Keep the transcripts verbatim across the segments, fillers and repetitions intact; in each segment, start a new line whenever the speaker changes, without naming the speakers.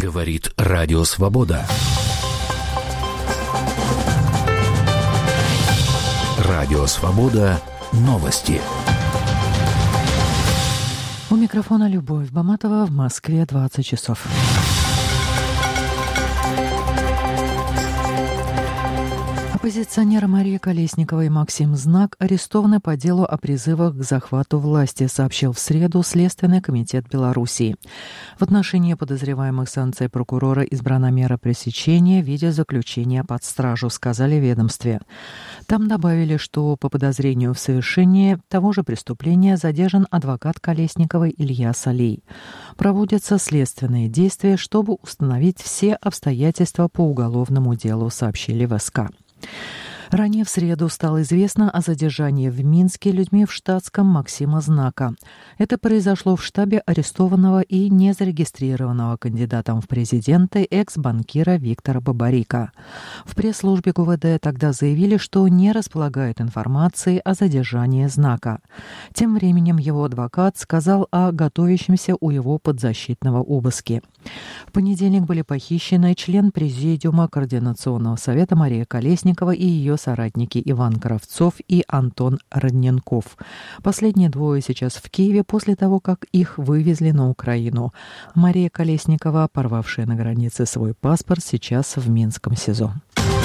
Говорит Радио Свобода. Радио Свобода. Новости.
У микрофона Любовь Баматова. В Москве двадцать часов. Оппозиционеры Мария Колесникова и Максим Знак арестованы по делу о призывах к захвату власти, сообщил в среду Следственный комитет Белоруссии. В отношении подозреваемых санкций прокурора избрана мера пресечения в виде заключения под стражу, сказали в ведомстве. Там добавили, что по подозрению в совершении того же преступления задержан адвокат Колесниковой Илья Солей. Проводятся следственные действия, чтобы установить все обстоятельства по уголовному делу, сообщили в СК. Ранее в среду стало известно о задержании в Минске людьми в штатском Максима Знака. Это произошло в штабе арестованного и незарегистрированного кандидатом в президенты экс-банкира Виктора Бабарика. В пресс-службе ГУВД тогда заявили, что не располагают информацией о задержании Знака. Тем временем его адвокат сказал о готовящемся у его подзащитного обыске. В понедельник были похищены член Президиума Координационного совета Мария Колесникова и ее соратники Иван Кравцов и Антон Родненков. Последние двое сейчас в Киеве после того, как их вывезли на Украину. Мария Колесникова, порвавшая на границе свой паспорт, сейчас в Минском СИЗО.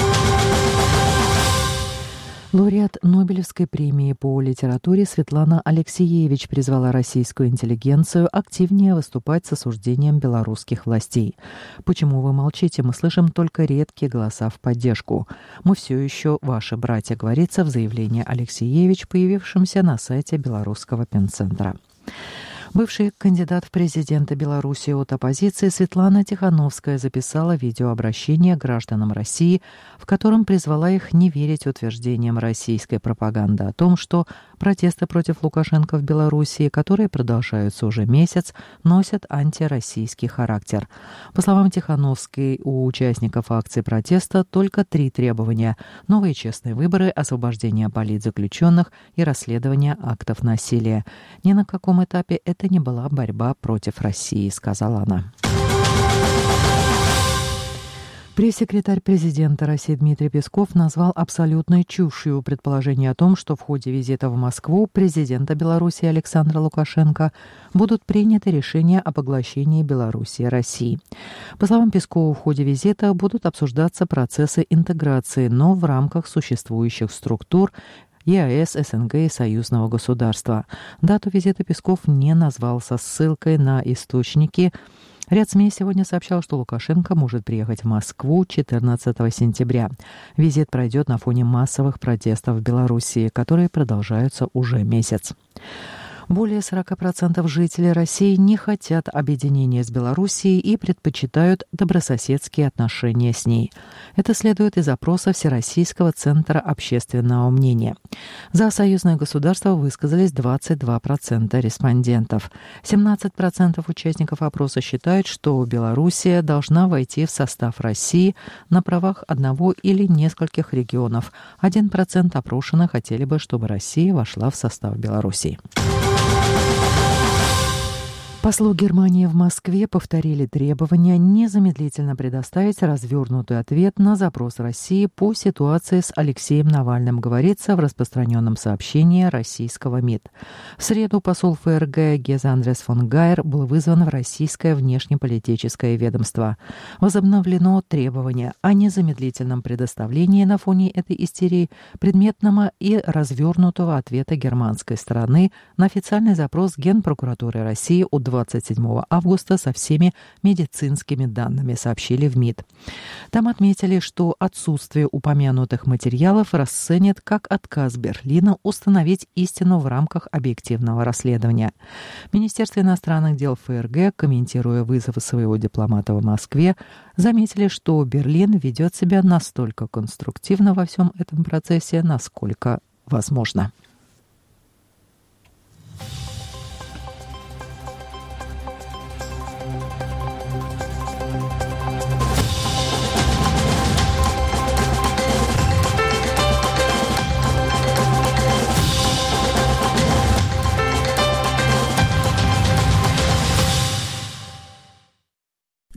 Лауреат Нобелевской премии по литературе Светлана Алексеевич призвала российскую интеллигенцию активнее выступать с осуждением белорусских властей. «Почему вы молчите? Мы слышим только редкие голоса в поддержку. Мы все еще ваши братья», говорится в заявлении Алексеевич, появившемся на сайте Белорусского пенцентра. Бывший кандидат в президенты Беларуси от оппозиции Светлана Тихановская записала видеообращение гражданам России, в котором призвала их не верить утверждениям российской пропаганды о том, что протесты против Лукашенко в Беларуси, которые продолжаются уже месяц, носят антироссийский характер. По словам Тихановской, у участников акции протеста только три требования: новые честные выборы, освобождение политзаключенных и расследование актов насилия. Ни на каком этапе это Это не была борьба против России, сказала она. Пресс-секретарь президента России Дмитрий Песков назвал абсолютной чушью предположение о том, что в ходе визита в Москву президента Беларуси Александра Лукашенко будут приняты решения о поглощении Беларуси России. По словам Пескова, в ходе визита будут обсуждаться процессы интеграции, но в рамках существующих структур ЕАЭС, СНГ и союзного государства. Дату визита Песков не назвал со ссылкой на источники. Ряд СМИ сегодня сообщал, что Лукашенко может приехать в Москву четырнадцатого сентября. Визит пройдет на фоне массовых протестов в Белоруссии, которые продолжаются уже месяц. Более сорок процентов жителей России не хотят объединения с Белоруссией и предпочитают добрососедские отношения с ней. Это следует из опроса Всероссийского центра общественного мнения. За союзное государство высказались двадцать два процента респондентов. семнадцать процентов участников опроса считают, что Белоруссия должна войти в состав России на правах одного или нескольких регионов. один процент опрошенных хотели бы, чтобы Россия вошла в состав Белоруссии. Послу Германии в Москве повторили требования незамедлительно предоставить развернутый ответ на запрос России по ситуации с Алексеем Навальным, говорится в распространенном сообщении российского МИД. В среду посол ФРГ Геза Андрес фон Гайер был вызван в российское внешнеполитическое ведомство. Возобновлено требование о незамедлительном предоставлении на фоне этой истерии предметного и развернутого ответа германской стороны на официальный запрос Генпрокуратуры России от двадцать седьмого августа со всеми медицинскими данными, сообщили в МИД. Там отметили, что отсутствие упомянутых материалов расценят как отказ Берлина установить истину в рамках объективного расследования. Министерство иностранных дел ФРГ, комментируя вызовы своего дипломата в Москве, заметили, что Берлин ведет себя настолько конструктивно во всем этом процессе, насколько возможно.